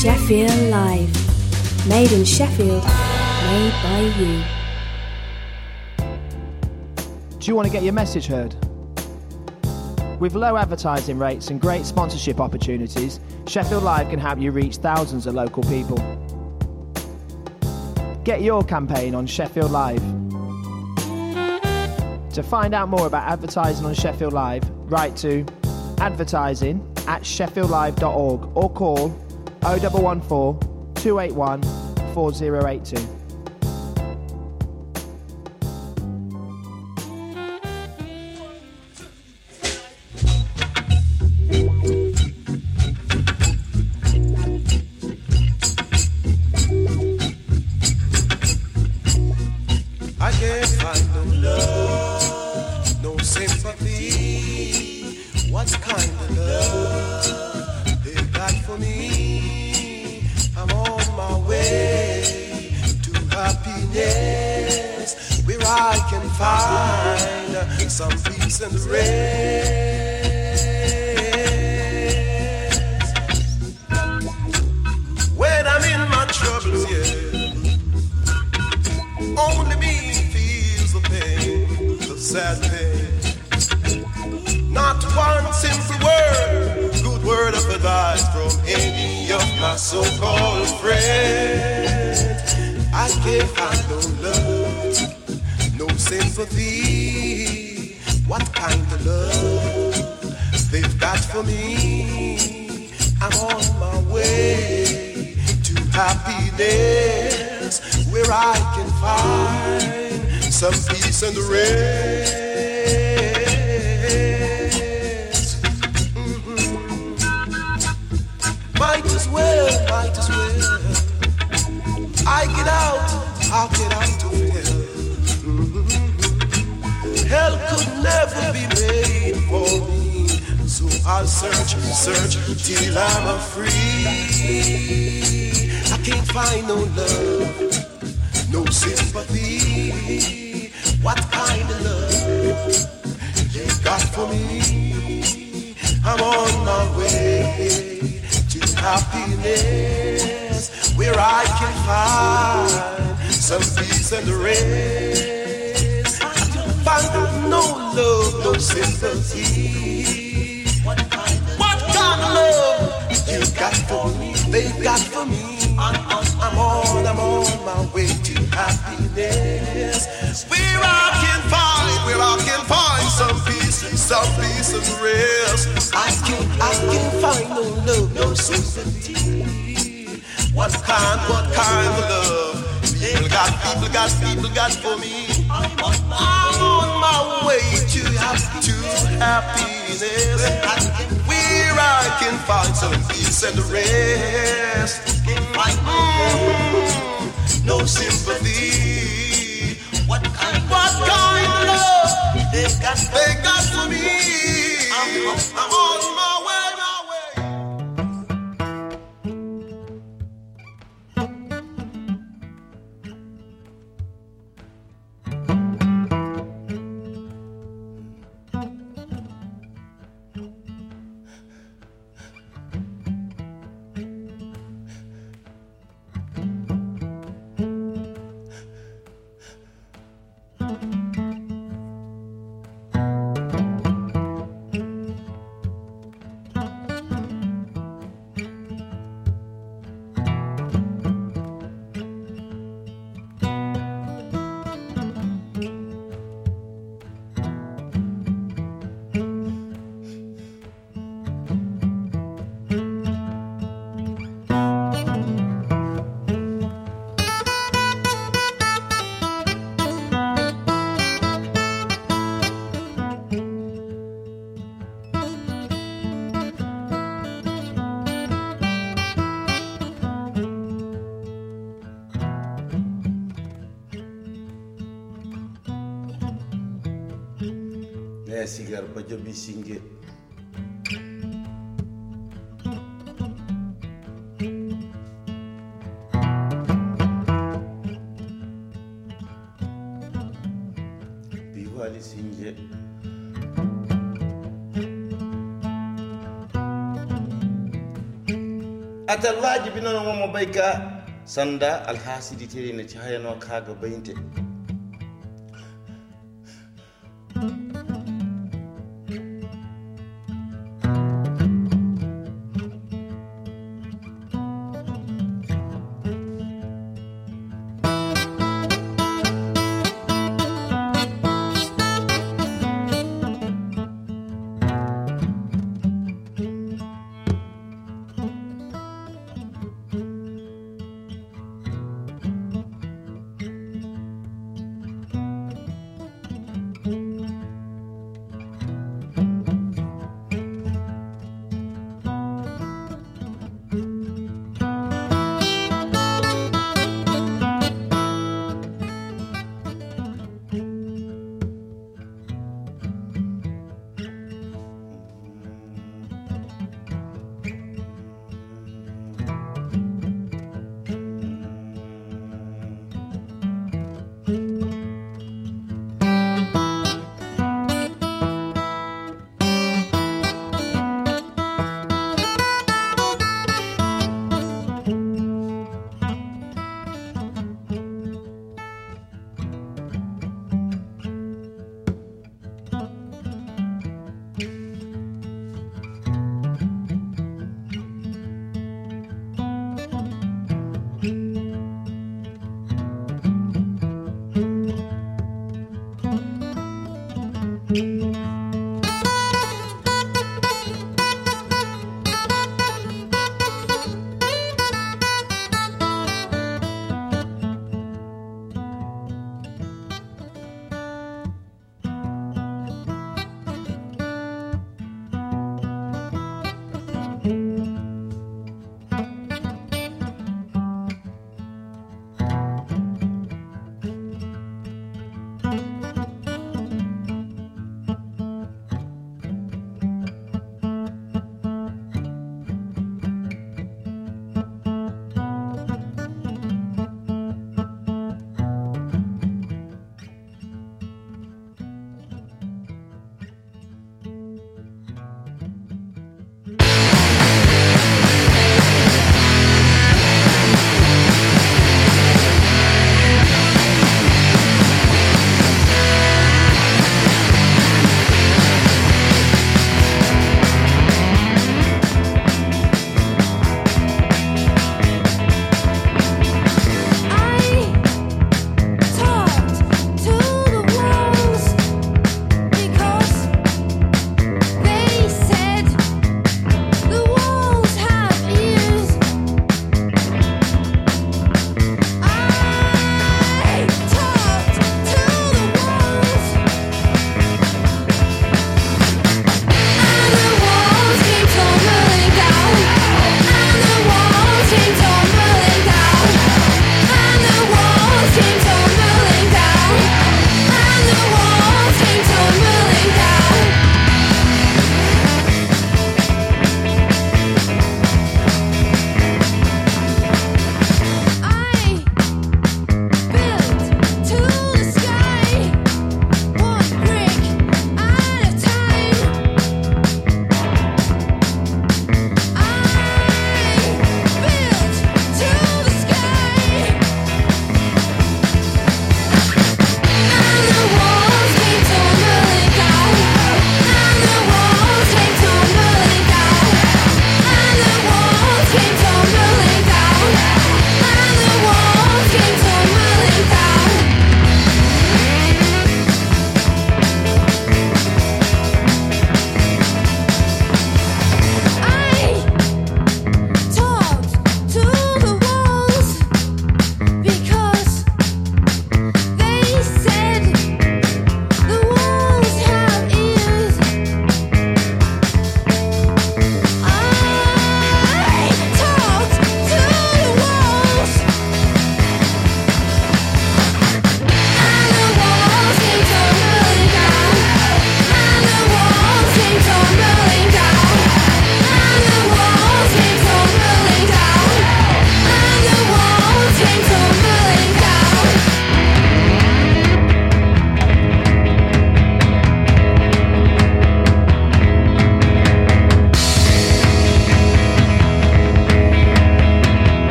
Sheffield Live. Made in Sheffield, made by you. Do you want to get your message heard? With low advertising rates and great sponsorship opportunities, Sheffield Live can help you reach thousands of local people. Get your campaign on Sheffield Live. To find out more about advertising on Sheffield Live, write to advertising@sheffieldlive.org or call 0114 281 4082. I can't find no love, no sympathy. What kind of love they got for me? I'm on my way to happiness, where I can find some peace and rest. When I'm in my troubles, yeah, only me feels the pain, the sad pain. Not one simple word, good word of advice from any of my so-called friends. I can't find no love, no sympathy. What kind of love they've got for me? I'm on my way to happiness, where I can find some peace and rest. Might as well. I get out, I'll get out of hell. Hell could never be made for me, so I'll search till I'm free. I can't find no love, no sympathy. What kind of love you got for me? I'm on my way to happiness, where I can find some peace and rest. I can find no love, no sympathy. What kind of love you got for me? They got for me. I'm on my way to happiness, where I can find some peace and rest. I can find no love, no sympathy. What kind of love people got for me? I'm on my way to happiness, where I can find some peace and rest. No sympathy. What kind of love they got for me? I'm on my way. Sigar bajo bisinggit. Biwali singgit. atal wajibi non mo bayka sanda alhasidi tere ne chayano kaga bayinte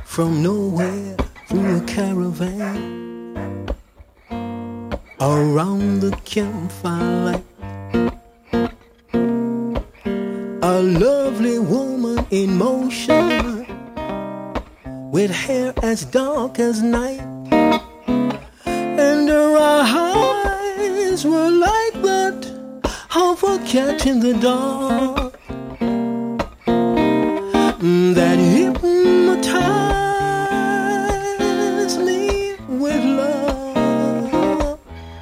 from nowhere through a caravan around the campfire light. A lovely woman in motion with hair as dark as night, and her eyes were like that of a cat in the dark that hypnotized me with love.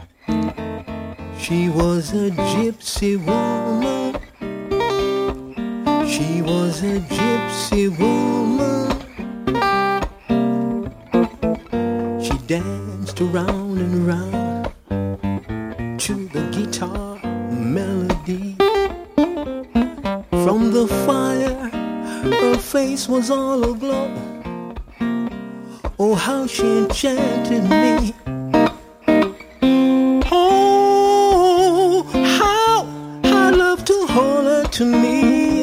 She was a gypsy woman. She was a gypsy woman. She danced around and around to the guitar melody. From the fire, her face was all aglow. Oh, how she enchanted me. Oh, how I love to hold her to me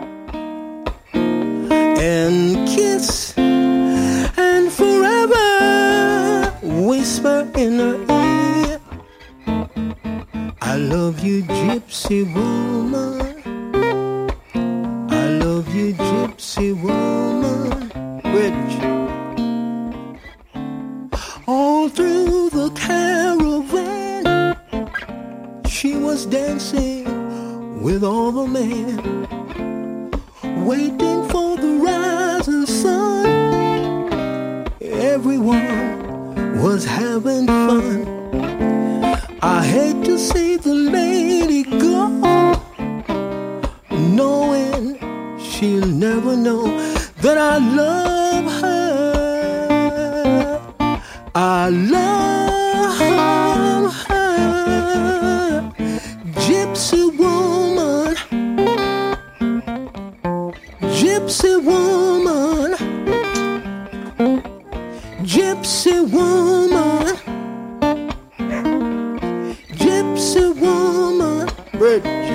and kiss and forever whisper in her ear, I love you, gypsy woman. I love you, gypsy woman. Rich. All through the caravan, she was dancing with all the men, waiting for the rising sun. Everyone was having fun. I hate to see the lady go, knowing she'll never know that I love her. I love her. Gypsy woman. Gypsy woman. Gypsy woman. Gypsy woman. Bridge.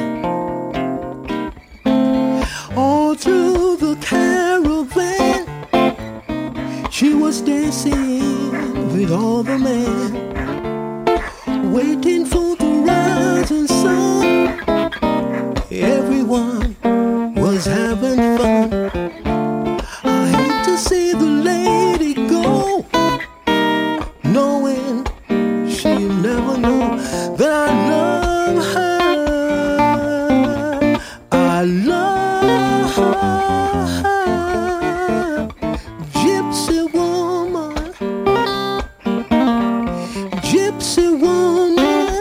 All through the caravan, she was dancing with all the men, waiting for the rising sun. Everyone was having fun. I hate to see the lady go, knowing she'll never know that I love her. I love her. Gypsy woman. Gypsy woman.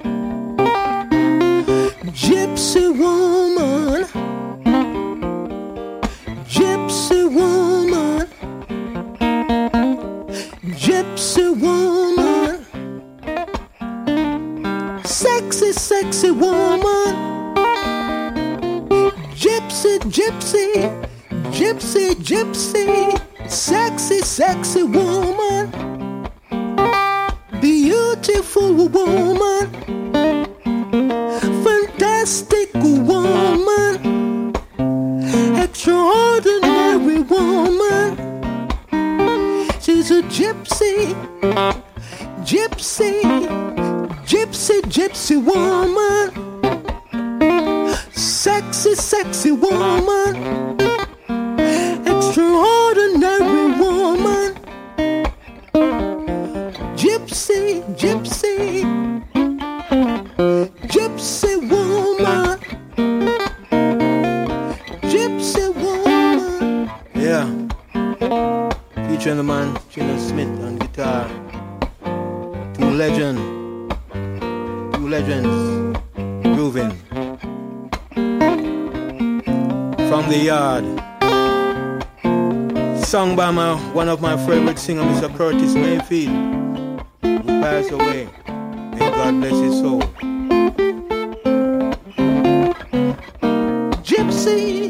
Gypsy woman. Gypsy woman. Gypsy woman. Sexy, sexy woman. Gypsy, gypsy. Gypsy, gypsy. Sexy, sexy woman. Beautiful woman. Fantastic woman. Extraordinary woman. She's a gypsy. Gypsy. Gypsy, gypsy woman. Sexy, sexy woman. Extraordinary woman. Gypsy, gypsy. Gypsy woman. Gypsy woman. Yeah. Featuring the man Gina Smith on guitar. Two legends grooving from the yard. Sung by one of my favorite singers, Mr. Curtis Mayfield, who passed away. May God bless his soul. Gypsy.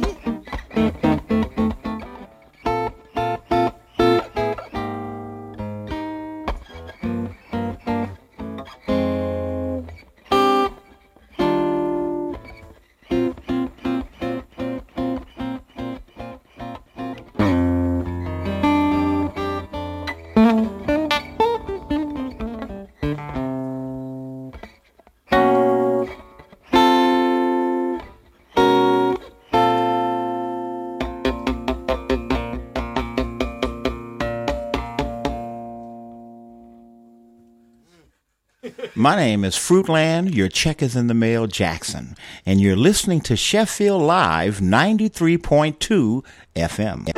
My name is Fruitland, your check is in the mail, Jackson, and you're listening to Sheffield Live 93.2 FM.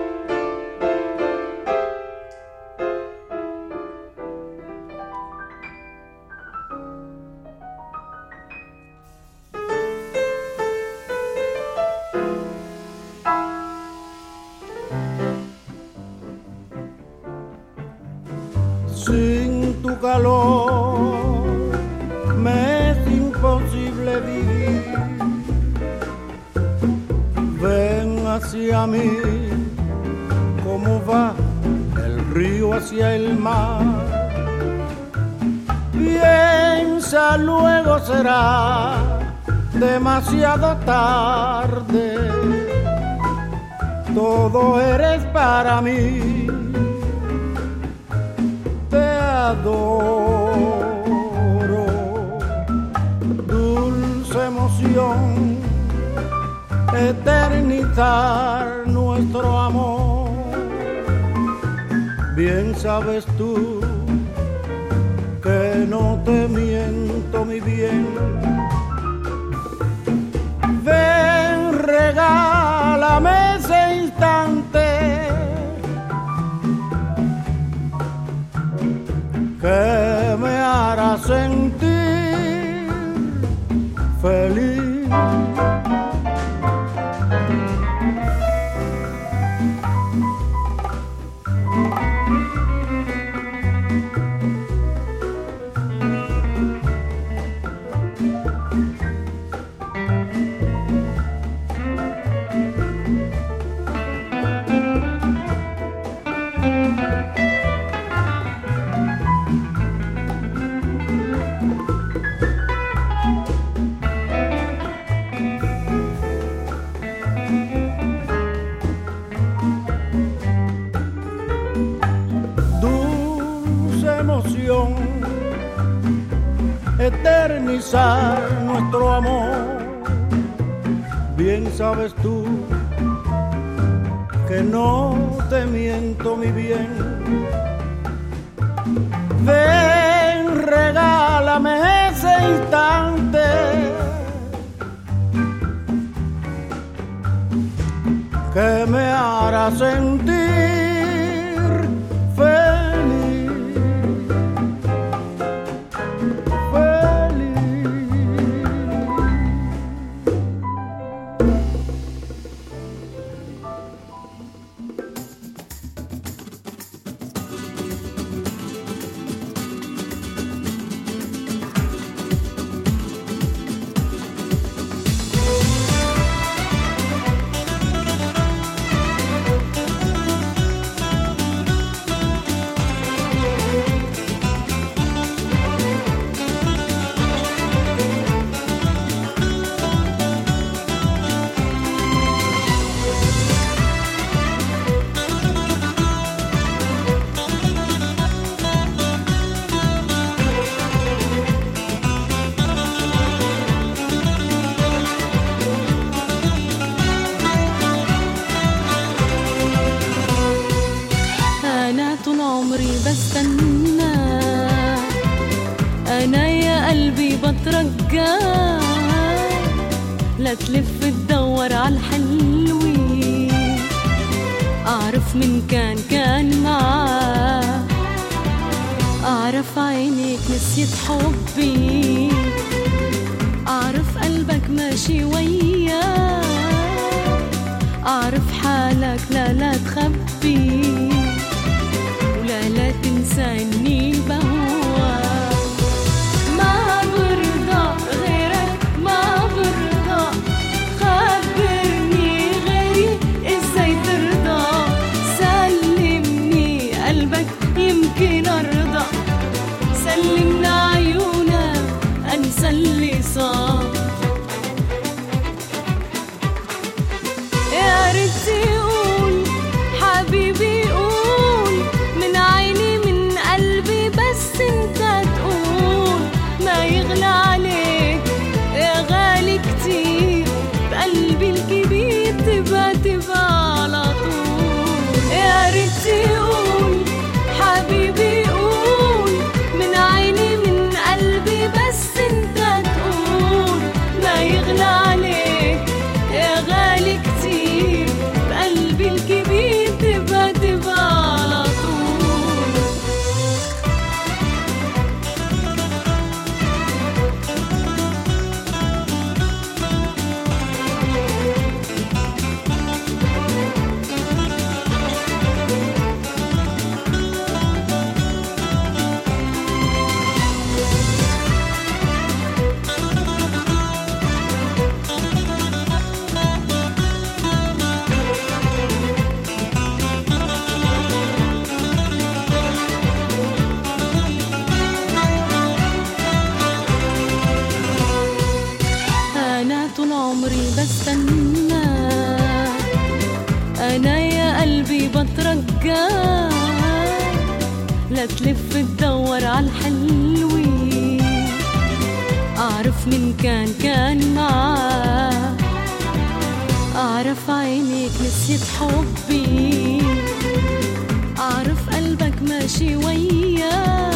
Sin tu calor me es imposible vivir. Ven hacia mí como va el río hacia el mar. Piensa, luego será demasiado tarde. Todo eres para mí. Te adoro, dulce emoción, eternizar nuestro amor. Bien sabes tú que no te miento, mi bien. Ven, regálame ese instante que me hará sentir feliz. Eternizar nuestro amor. Bien sabes tú que no te miento, mi bien. Ven, regálame ese instante que me hará sentir feliz. لا تلف تدور عالحلوين. أعرف من كان معاه، أعرف عينيك نسيت حبي، أعرف قلبك ماشي وياه، أعرف حالك لا تخبي، ولا تنسى إني بهواك. يمكن أرضى، سلمنا عيونك أنسى اللي صار. يا ريت تقول حبيبي قول مكان لا تلف تدور عالحلوين. أعرف من كان معاه، أعرف عينيك نسيت حبي، أعرف قلبك ماشي وياه،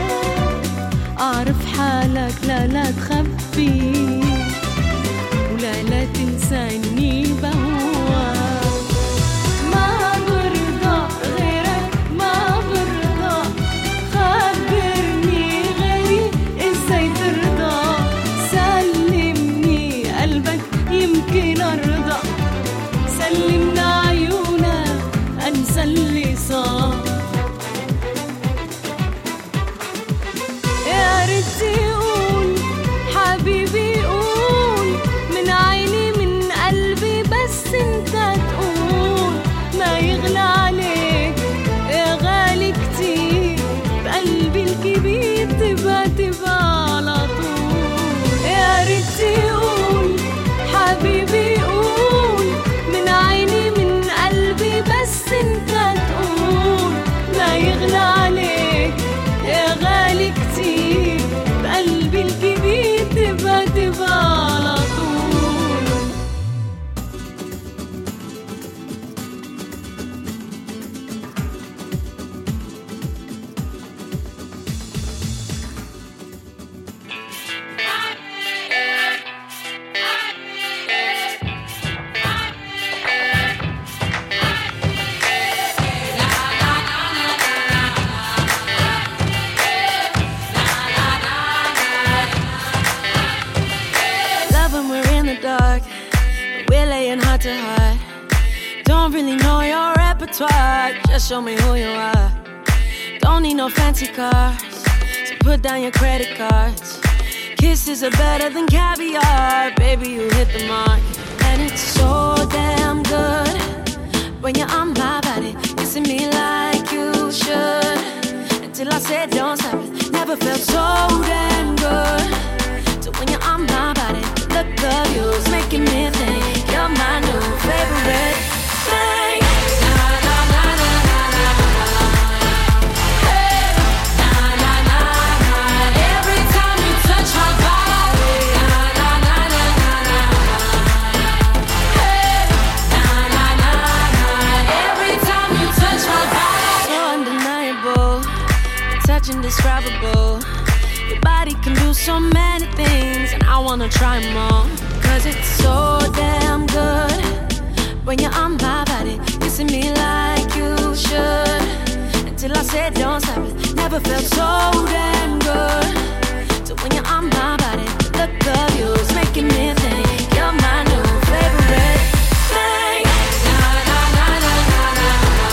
أعرف حالك لا تخبي، ولا تنسى إني بهواك. ما برضى غيرك، ما برضى، خبرني غيري إزاي ترضى، سلمني قلبك يمكن أرضى، سلمنا عيونك أنسى اللي صار. يا ريت تقول حبيبي، قول من عيني من قلبي، بس انت تقول ما يغلى عليك يا غالي كتير، بقلبي الكبير تبقى على طول. يا ريت تقول حبيبي، قول من عيني من قلبي، بس انت تقول ما يغلى عليك يا غالي كتير، بقلبي الكبير تبقى على طول. Love when we're in the dark, we're laying heart to heart. Don't really know your repertoire, just show me who you are. Don't need no fancy cars, so put down your credit cards. Kisses are better than caviar, baby, you hit the mark. And it's so damn good when you're on my body, kissing me like you should. Until I said don't stop it, never felt so damn good. So when you're on my body, the look of you's making me think you're my new favorite thing. Na na na na na na na. Hey, na na na na. Every time you touch my body, na na na na na na. Hey, na na na na. Every time you touch my body, so undeniable, touch indescribable. Your body can do so many things, and I wanna try them all. Cause it's so damn good when you're on my body, kissing me like you should. Until I said don't stop it, never felt so damn good. So when you're on my body, the look of you's making me think you're my new favorite thing. Na na na na na na.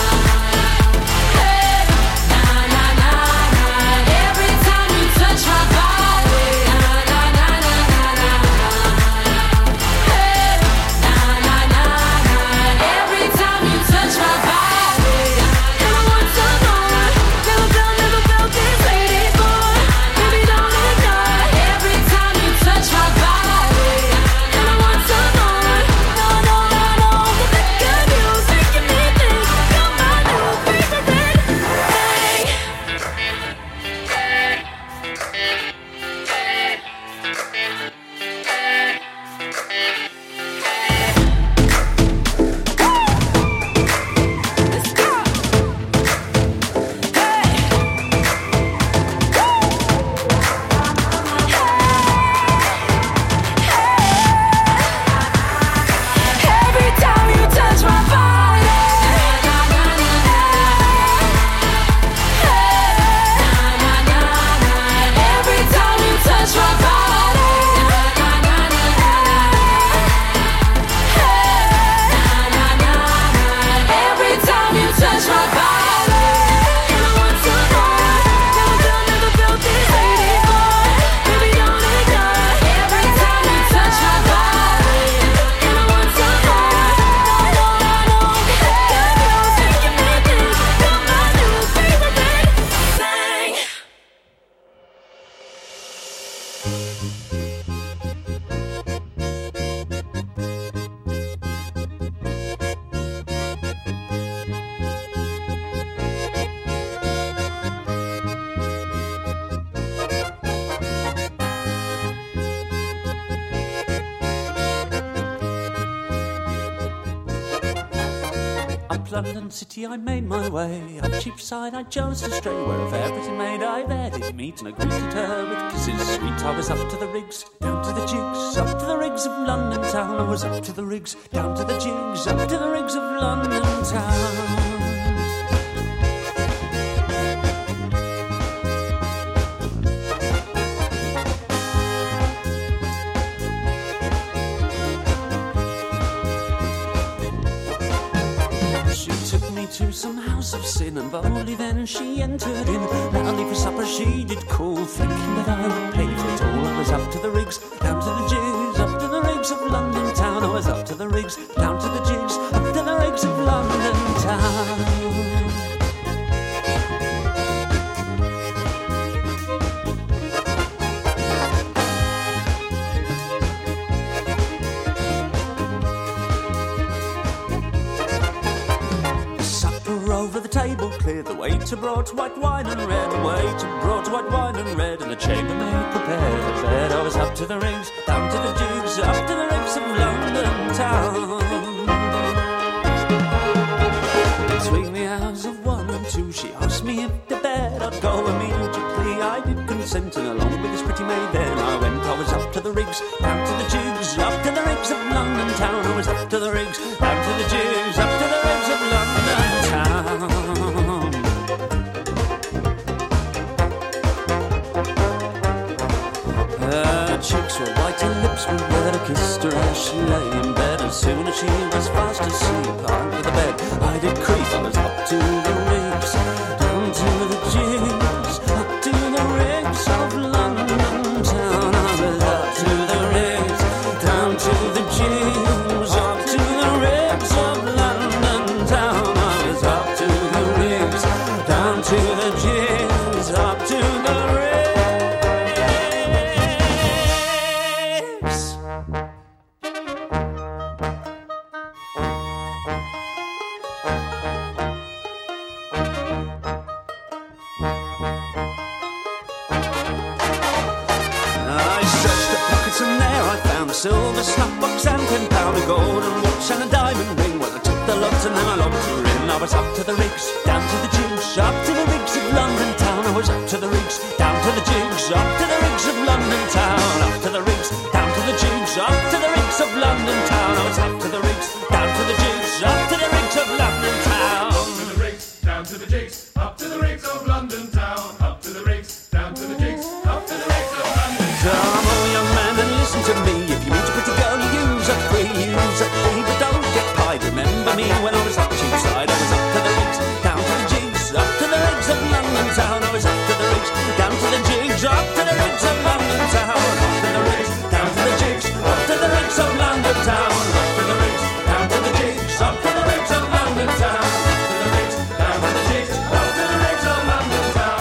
Hey, na na na na. Every time you touch my body, na na na na na na. Hey, na na na na. Every time you touch my body, and I want some more. Never felt this way before. Baby, up London City I made my way. Up Cheapside I chose to stray, where a fair pretty maid I there did meet, and I greeted her with kisses sweet. I was up to the rigs, down to the jigs, up to the rigs of London town. I was up to the rigs, down to the jigs, up to the rigs of London town. To some house of sin, and boldly then she entered in. Loudly for supper she did call, thinking that I would pay for it all. I was up to the rigs, down to the jigs, up to the rigs of London town. I was up to the rigs, down to the jigs, up to the rigs of London town. Cleared the waiter brought white wine and red. The waiter brought white wine and red, and the chambermaid prepared a bed. I was up to the rigs, down to the jigs, up to the rigs of London town. Between the hours of 1 and 2, she asked me if to bed I'd go immediately. I did consent, and along with this pretty maid then I went. I was up to the rigs, down to the jigs, up to the rigs of London town. I was up to the rigs, down to the jigs, up to the rigs of London town. Her cheeks were white, her lips were red. I kissed her as she lay in bed. As soon as she was fast asleep under the bed, I did creep. I was up to the rigs, down to the jigs, up to the rigs of London town. I was up to the rigs, down to the jigs, up to the rigs of London town. I was up to the rigs, down to the jigs, up to the rigs. Silver snuff-box and £10, a golden watch and a diamond ring. Well, I took the lot and then I locked her in. I was up to the rigs, down to the jigs, up to the rigs of London town. I was up to the rigs, down to the jigs, up to the rigs of London town. Up to the rigs, down to the jigs, up to the rigs of London town. I was up to the rigs, down to the jigs, up to the rigs of London town. Up to the rigs, down to the jigs, up to the rigs of London town. Up to the rigs, down to the jigs, up to the rigs of London town. Come on, young man, and listen to me. If you meet a pretty girl, you use up free, but don't get pied. Remember me when I was up Cheapside. I was up to the rigs, down to the jigs, up to the rigs of London town. I was up to the rigs, down to the jigs, up to the rigs of London town. Up to the rigs, down to the jigs, up to the rigs of London town. Up to the rigs, down to the jigs, up to the rigs of London town. Up to the rigs, down to the jigs, up to the rigs of London town.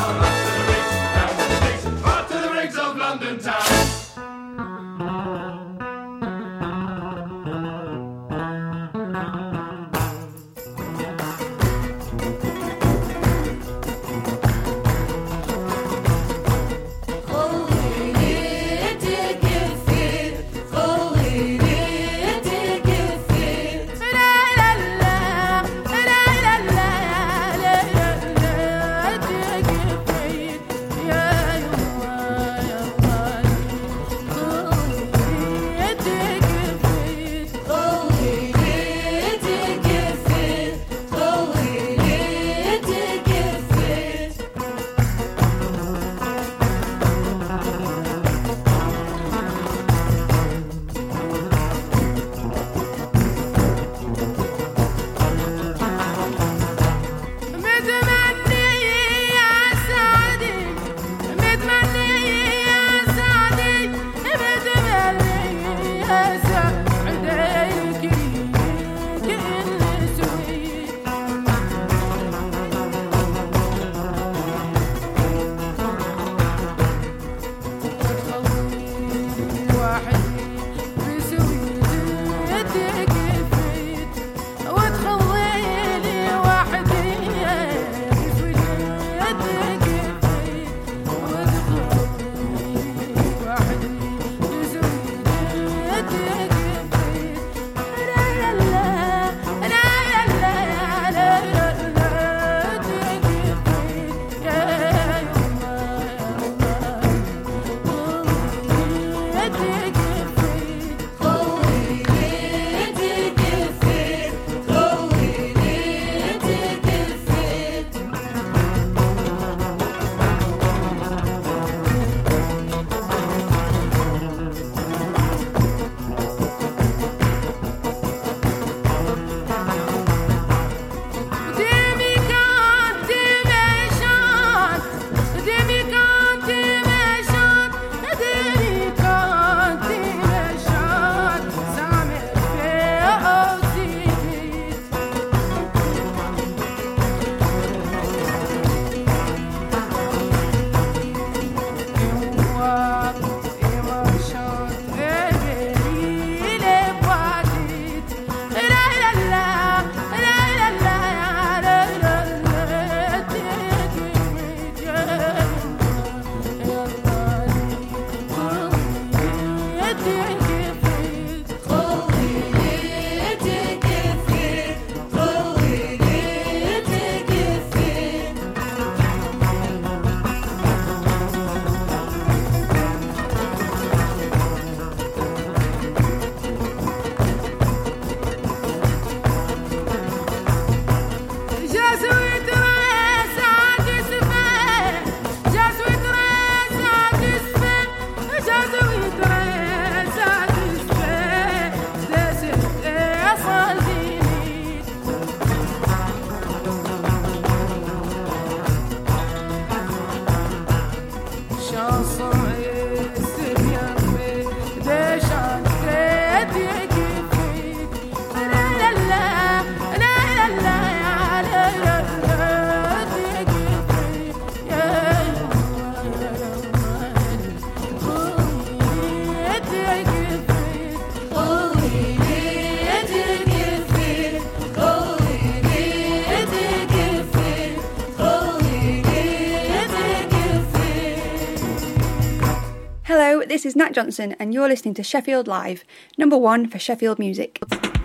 this is Nat Johnson and you're listening to Sheffield Live, number 1 for Sheffield music.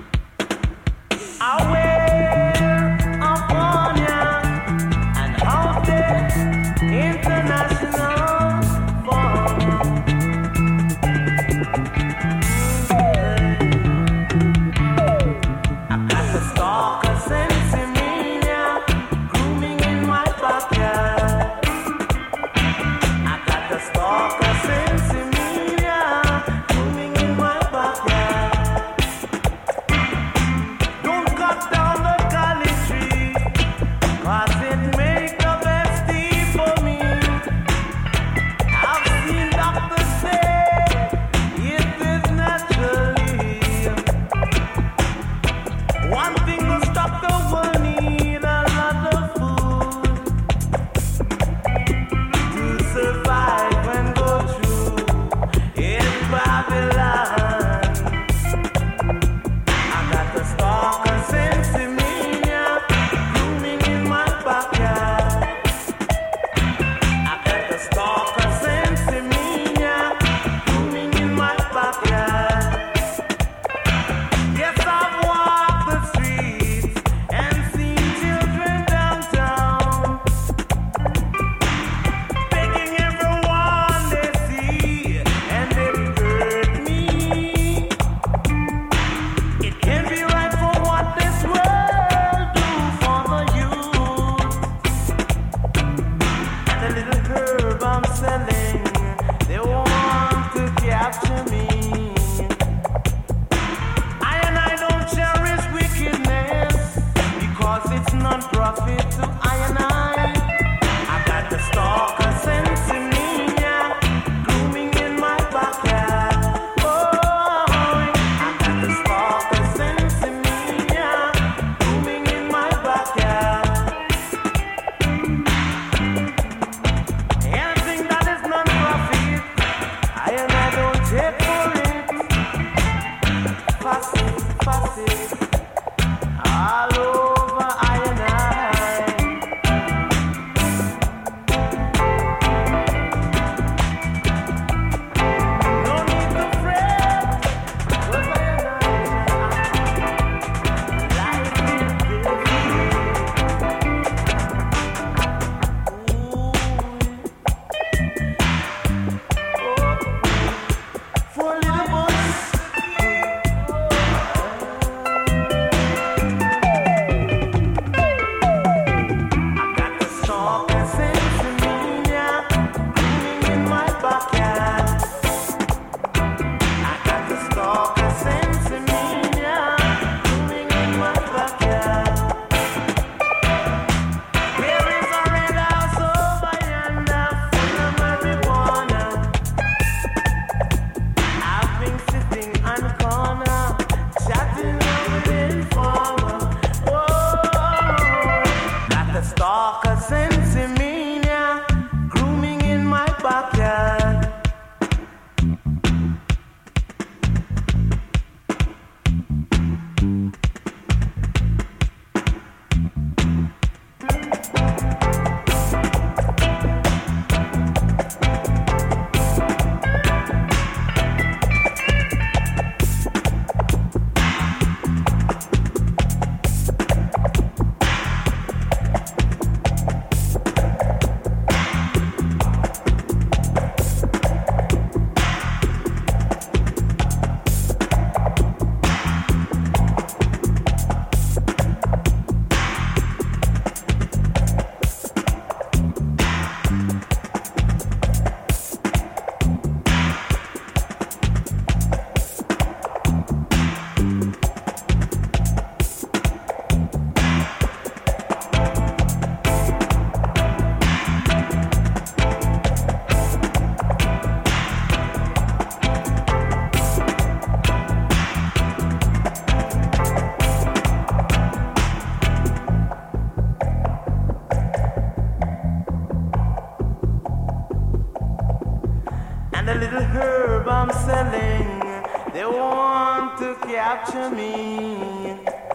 the little herb I'm selling, they want to capture me.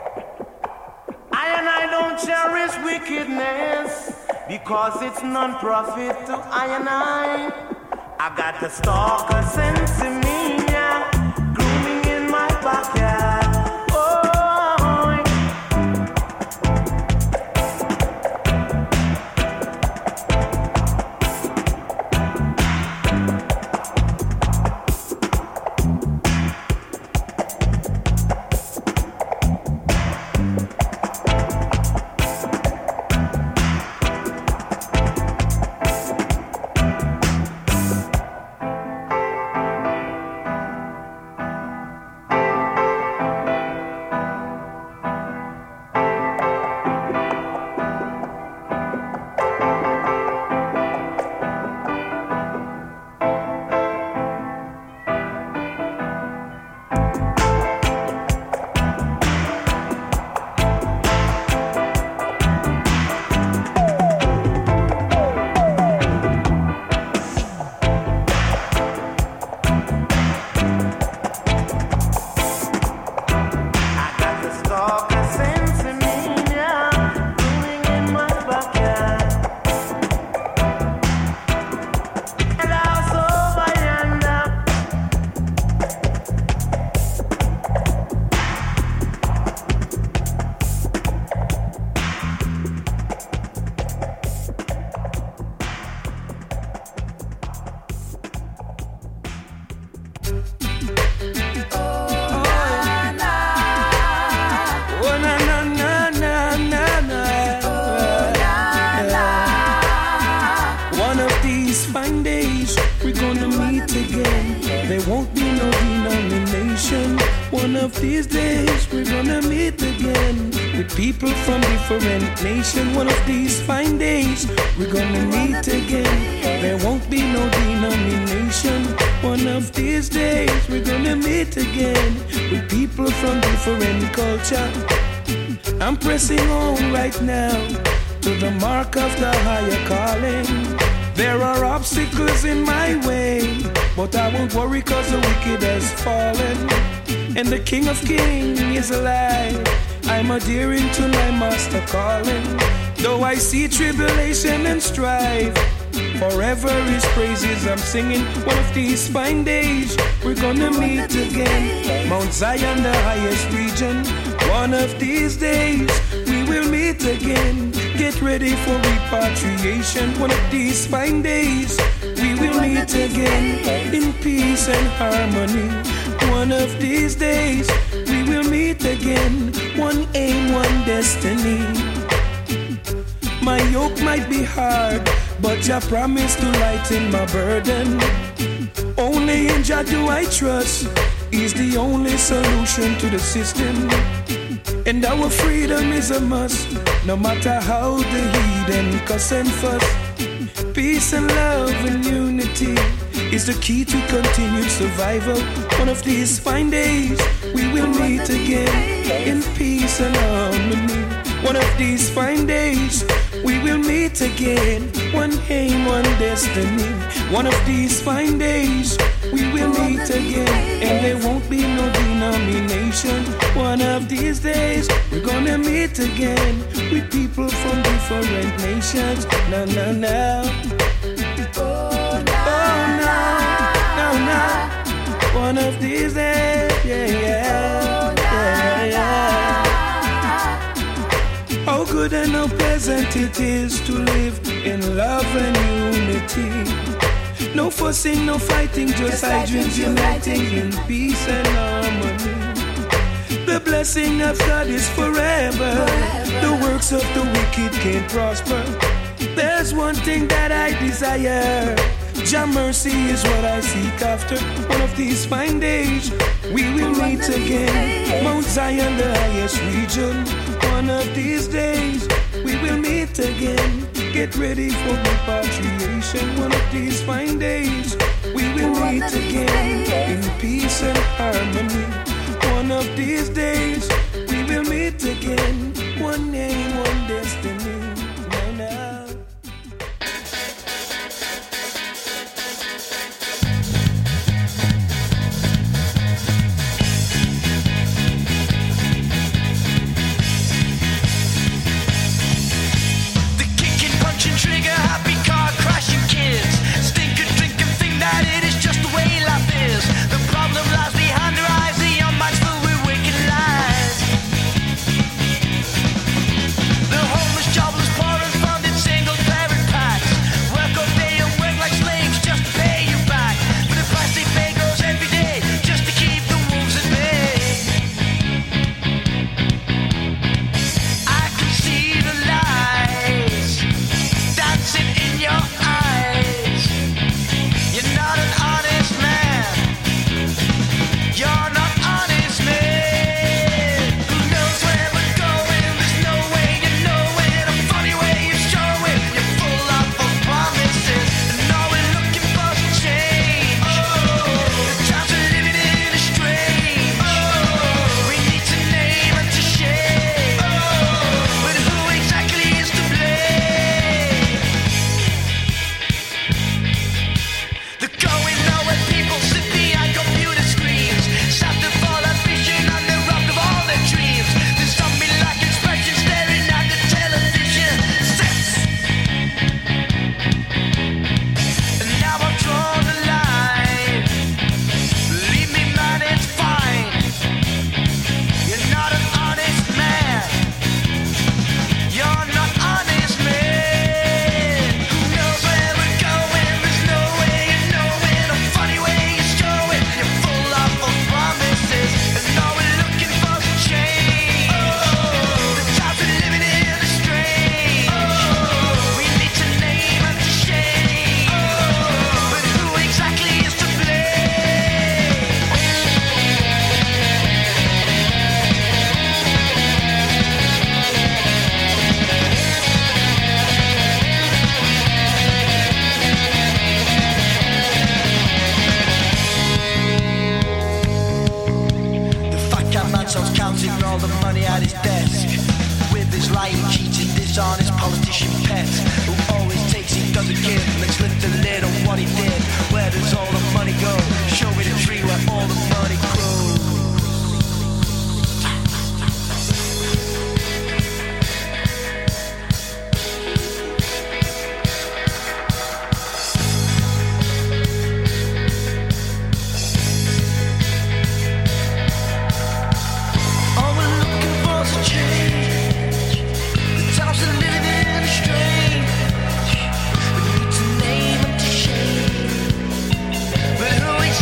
I don't cherish wickedness, because it's non-profit to I I got the stalker sense in me, yeah, grooming in my backyard. These days we're gonna meet again with people from different nations. One of these fine days we're gonna meet again. There won't be no denomination. One of these days we're gonna meet again with people from different culture. I'm pressing on right now to the mark of the higher calling. There are obstacles in my way, but I won't worry 'cause the wicked has fallen. And the King of Kings is alive. I'm adhering to my master calling. Though I see tribulation and strife, forever his praises I'm singing. One of these fine days we're gonna meet again. Mount Zion, the highest region. One of these days we will meet again. Get ready for repatriation. One of these fine days we will meet again in peace and harmony. One of these days we will meet again. One aim, one destiny. My yoke might be hard, but Jah promised to lighten my burden. Only in Jah do I trust. He's the only solution to the system. And our freedom is a must, no matter how the heathen cuss and fuss. Peace and love and unity is the key to continued survival. One of these fine days we will meet again in peace and harmony. One of these fine days we will meet again. One aim, one destiny. One of these fine days we will meet again, and there won't be no denomination. One of these days we're gonna meet again with people from different nations. No, no, no. Oh, no, no, no. One of these days, yeah, yeah, yeah, yeah. How good and how pleasant it is to live in love and unity. No fussing, no fighting, just our dreams uniting in peace and harmony. The blessing of God is forever. The works of the wicked can't prosper. There's one thing that I desire. Jah mercy is what I seek after. One of these fine days we will meet again. Mount Zion, the highest region. One of these days we will meet again. Get ready for repatriation. One of these fine days we will meet again in peace and harmony. One of these days we will meet again. One name, one destiny. Now, now. Trigger, happy car crashing kids, stinking drinking thing that does a kid. Let's lift the lid on what he did. Where does all the money go? Show me the tree where all the money grows. But who we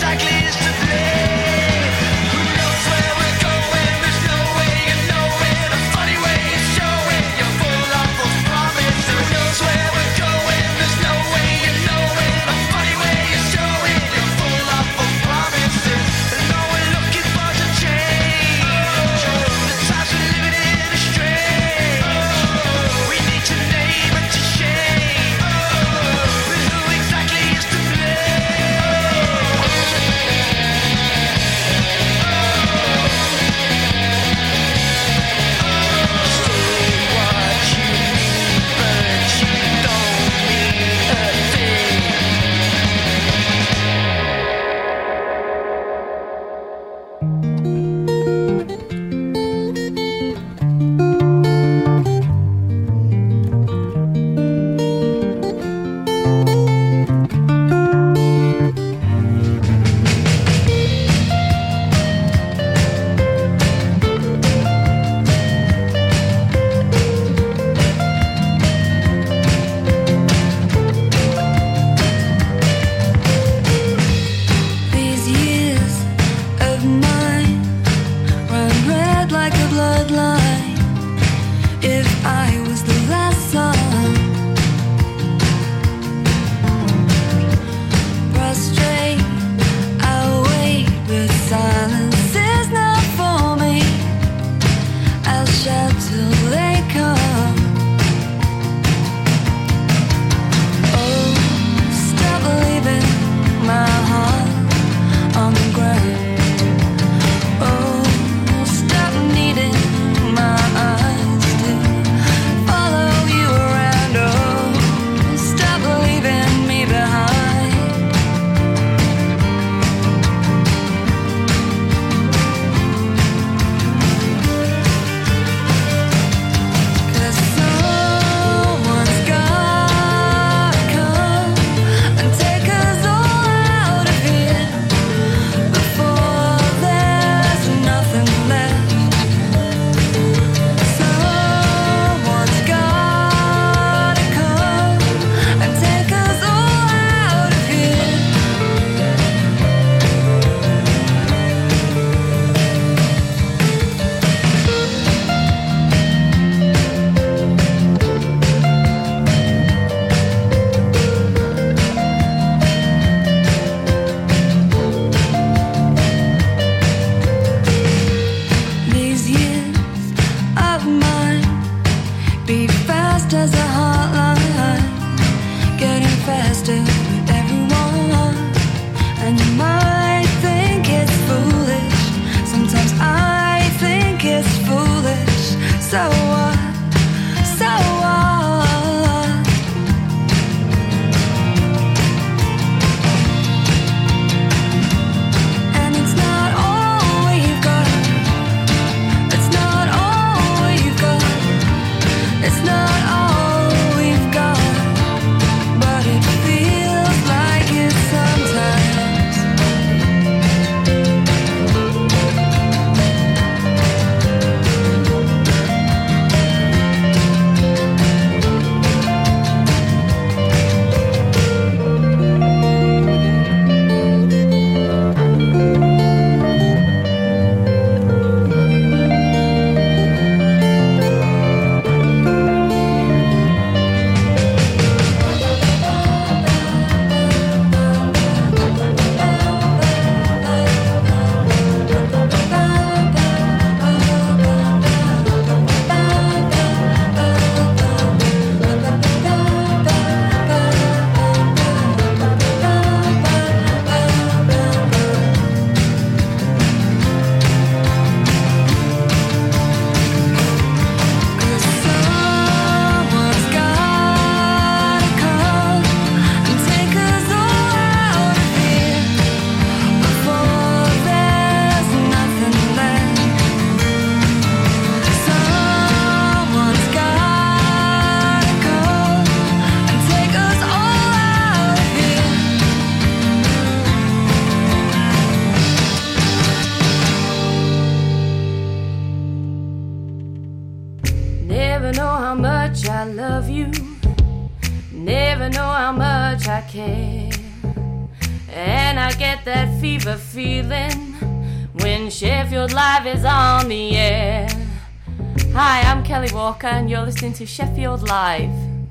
much I care. And I get that fever feeling when Sheffield Live is on the air. Hi, I'm Kelly Walker and you're listening to Sheffield Live.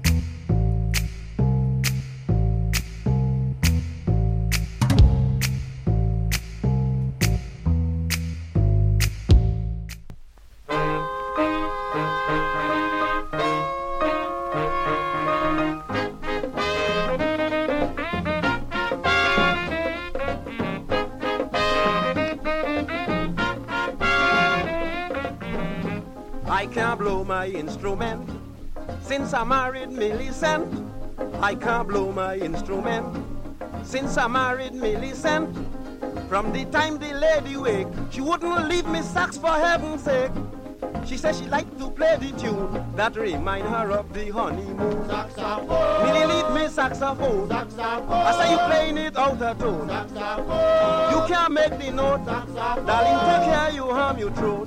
I can't blow my instrument since I married Millicent. I can't blow my instrument since I married Millicent. From the time the lady wake, she wouldn't leave me sax for heaven's sake. She said she liked to play the tune that remind her of the honeymoon. Saxophone. Millie lead me saxophone. Saxophone. I say you playing it out of tone. Saxophone. You can't make the note. Saxophone. Darling, take care, you harm your throat.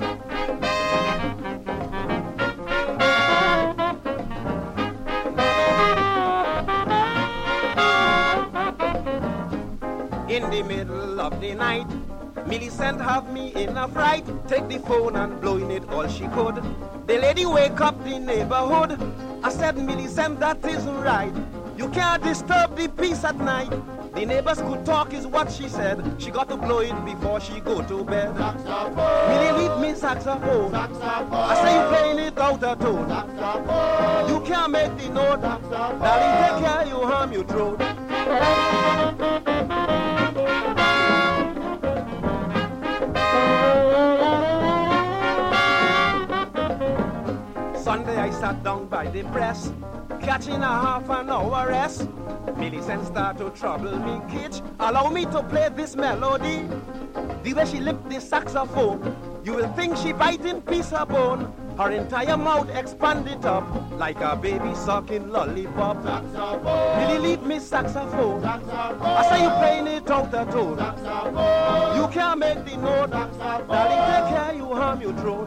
In the middle of the night, Millicent have me in a fright. Take the phone and blowing it all she could. The lady wake up the neighborhood. I said, Millicent, that isn't right. You can't disturb the peace at night. The neighbors could talk is what she said. She got to blow it before she go to bed. Saxophone. Millie lead me saxophone. Saxophone. I say you playing it out of tone. Saxophone. You can't make the note. Saxophone. Darling, take care, you harm your throat. Sunday I sat down by the press, catching a half an hour rest. Millicent start to trouble me, Kitch. Allow me to play this melody. The way she lift the saxophone, you will think she biting piece of bone. Her entire mouth expanded up like a baby sucking lollipop. Saxophone. Millie lead me saxophone. Saxophone. I say you playing it out of tone. Saxophone. You can't make the note. Saxophone. Darling, take care, you harm your throat.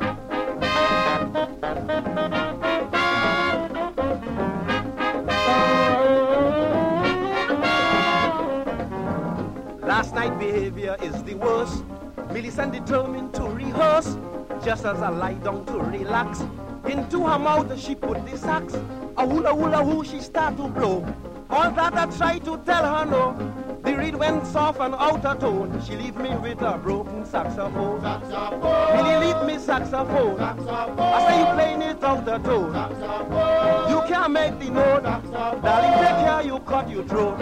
Last night behavior is the worst. Millicent determined to rehearse. Just as I lie down to relax, into her mouth she put the sax. A hula hula hoo she start to blow. All that I try to tell her no. The reed went soft and out of tone. She leave me with a broken saxophone. Saxophone. Millie leave me saxophone. Saxophone. I say you playing it out of tone. Saxophone. You can't make the note. Saxophone. Darling, take care, you cut your throat.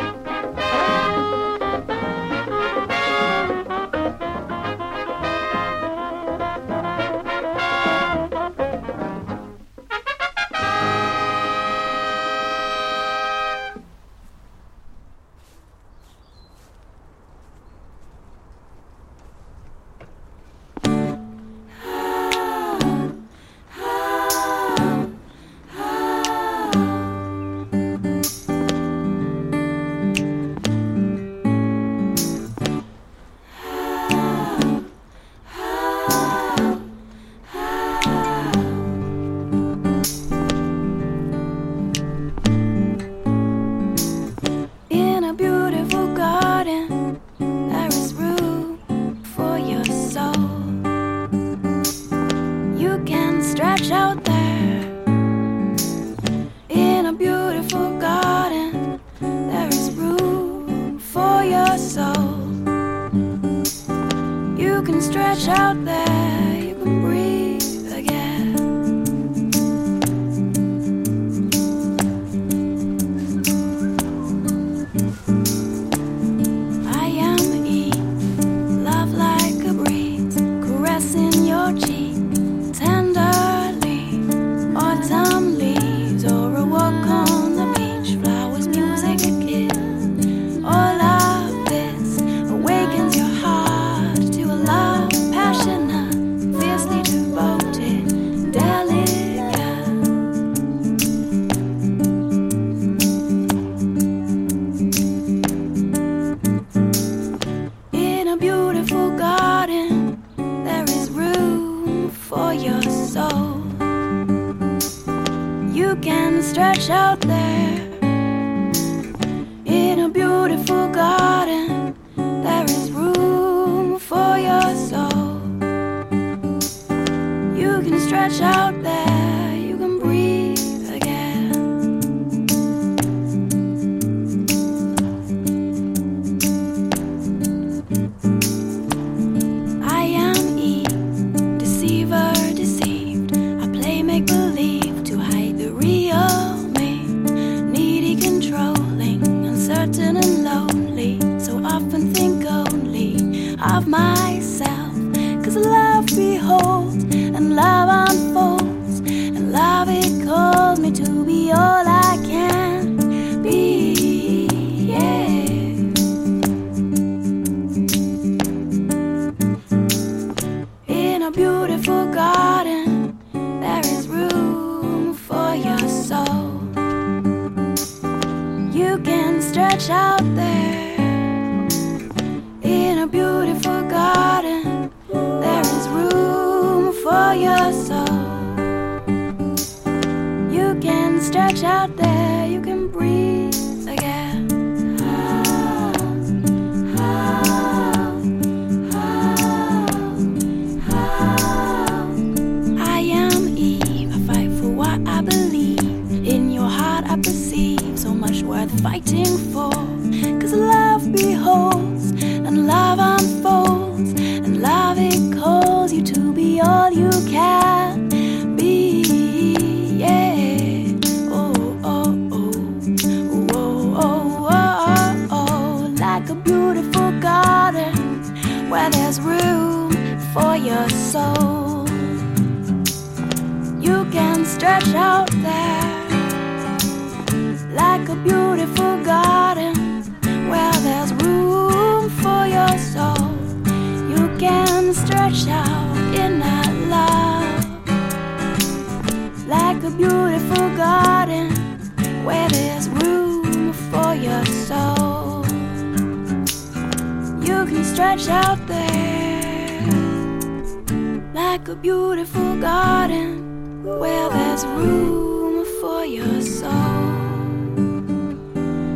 All of this awakens your heart to a love passionate. You can stretch out there in a beautiful garden. There is room for your soul. You can stretch out there, you can breathe again. I am Eve, I fight for what I believe. In your heart I perceive so much worth fighting for. 'Cause love beholds and love unfolds, and love it calls you to be all you can be. Yeah. Oh, oh, oh. Oh, oh, oh, oh. Like a beautiful garden where there's room for your soul. You can stretch out there like a beautiful garden where there's room for your soul. You can stretch out in that love like a beautiful garden where there's room for your soul. You can stretch out there like a beautiful garden where there's room for your soul.